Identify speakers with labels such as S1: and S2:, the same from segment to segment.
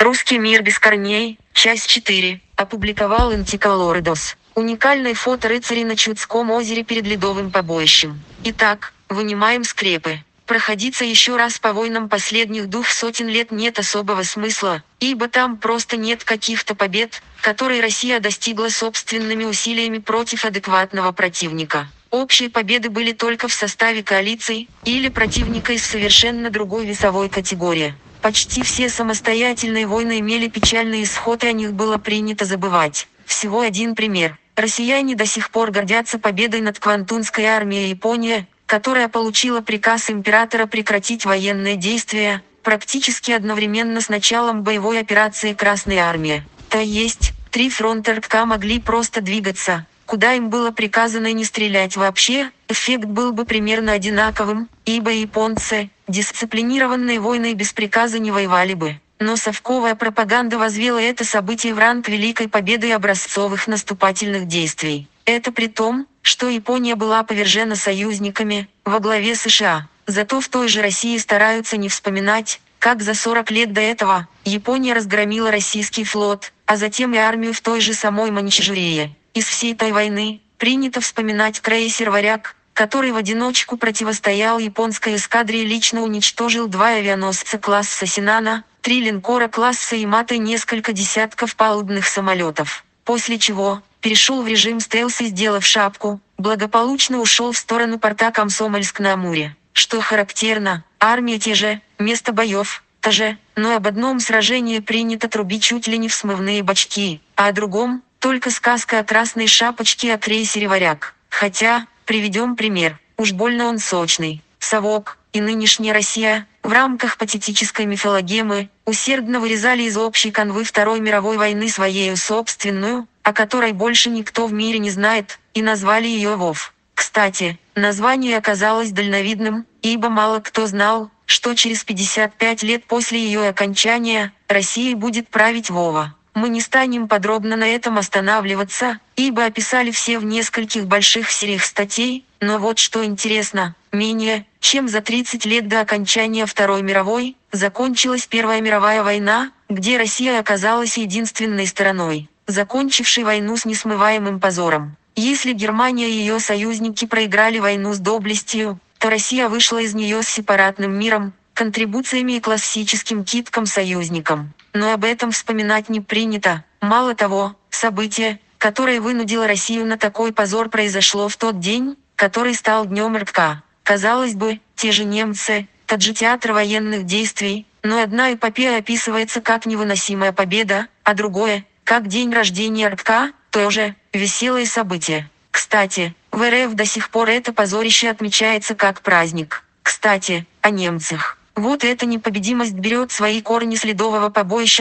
S1: Русский мир без корней. Часть 4. Опубликовал Антиколоридос. Уникальное фото рыцарей на Чудском озере перед ледовым побоищем. Итак, вынимаем скрепы. Проходиться еще раз по войнам последних 200 лет нет особого смысла, ибо там просто нет каких-то побед, которые Россия достигла собственными усилиями против адекватного противника. Общие победы были только в составе коалиций, или противника из совершенно другой весовой категории. Почти все самостоятельные войны имели печальный исход, и о них было принято забывать. Всего один пример. Россияне до сих пор гордятся победой над Квантунской армией Японии, которая получила приказ императора прекратить военные действия, практически одновременно с началом боевой операции Красной армии. То есть, 3 фронта РККА могли просто двигаться, куда им было приказано, и не стрелять вообще. Эффект был бы примерно одинаковым, ибо японцы, дисциплинированные воины, без приказа не воевали бы. Но совковая пропаганда возвела это событие в ранг великой победы и образцовых наступательных действий. Это при том, что Япония была повержена союзниками, во главе США. Зато в той же России стараются не вспоминать, как за 40 лет до этого Япония разгромила российский флот, а затем и армию в той же самой Маньчжурии. Из всей той войны принято вспоминать крейсер «Варяг», который в одиночку противостоял японской эскадре и лично уничтожил 2 авианосца класса «Синана», 3 линкора класса «Ямато» и несколько десятков палубных самолетов. После чего перешел в режим стелс и, сделав шапку, благополучно ушел в сторону порта Комсомольск-на-Амуре. Что характерно, армия те же, место боев та же, но об одном сражении принято трубить чуть ли не в смывные бачки, а о другом — только сказка о красной шапочке о крейсере «Варяг». Хотя, приведем пример, уж больно он сочный. Совок и нынешняя Россия, в рамках патетической мифологемы, усердно вырезали из общей канвы Второй мировой войны своею собственную, о которой больше никто в мире не знает, и назвали ее ВОВ. Кстати, название оказалось дальновидным, ибо мало кто знал, что через 55 лет после ее окончания Россией будет править Вова. Мы не станем подробно на этом останавливаться, ибо описали все в нескольких больших сериях статей, но вот что интересно, менее чем за 30 лет до окончания Второй мировой, закончилась Первая мировая война, где Россия оказалась единственной стороной, закончившей войну с несмываемым позором. Если Германия и ее союзники проиграли войну с доблестью, то Россия вышла из нее с сепаратным миром, контрибуциями и классическим китком-союзникам. Но об этом вспоминать не принято. Мало того, событие, которое вынудило Россию на такой позор, произошло в тот день, который стал днем РККА. Казалось бы, те же немцы, тот же театр военных действий, но одна эпопея описывается как невыносимая победа, а другое, как день рождения РККА, тоже веселое событие. Кстати, в РФ до сих пор это позорище отмечается как праздник. Кстати, о немцах. Вот эта непобедимость берет свои корни с ледового побоища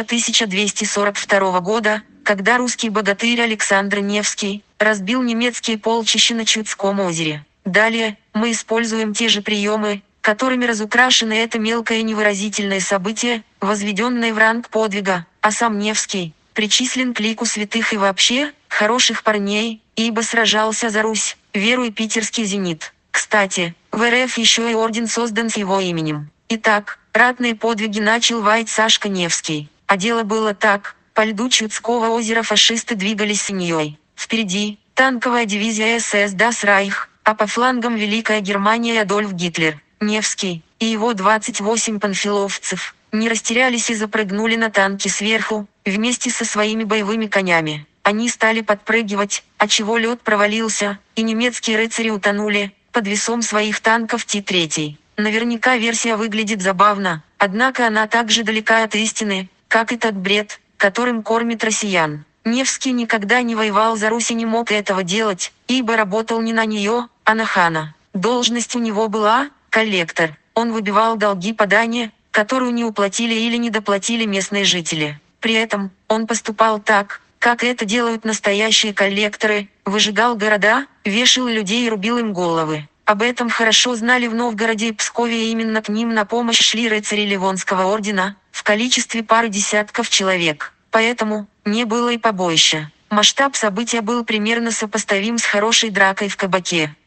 S1: 1242 года, когда русский богатырь Александр Невский разбил немецкие полчища на Чудском озере. Далее, мы используем те же приемы, которыми разукрашено это мелкое невыразительное событие, возведенное в ранг подвига, а сам Невский причислен к лику святых и вообще хороших парней, ибо сражался за Русь, веру и питерский «Зенит». Кстати, в РФ еще и орден создан с его именем. Итак, ратные подвиги начал воить Сашка Невский. А дело было так: по льду Чудского озера фашисты двигались свиньей. Впереди танковая дивизия СС Das Reich, а по флангам Великая Германия и Адольф Гитлер. Невский и его 28 панфиловцев не растерялись и запрыгнули на танки сверху, вместе со своими боевыми конями. Они стали подпрыгивать, отчего лед провалился, и немецкие рыцари утонули под весом своих танков Т-3. Наверняка версия выглядит забавно, однако она так же далека от истины, как и тот бред, которым кормит россиян. Невский никогда не воевал за Русь и не мог этого делать, ибо работал не на нее, а на хана. Должность у него была коллектор. Он выбивал долги по дани, которую не уплатили или не доплатили местные жители. При этом, он поступал так, как это делают настоящие коллекторы: выжигал города, вешал людей и рубил им головы. Об этом хорошо знали в Новгороде и Пскове, и именно к ним на помощь шли рыцари Ливонского ордена, в количестве пары десятков человек. Поэтому не было и побоища. Масштаб события был примерно сопоставим с хорошей дракой в кабаке.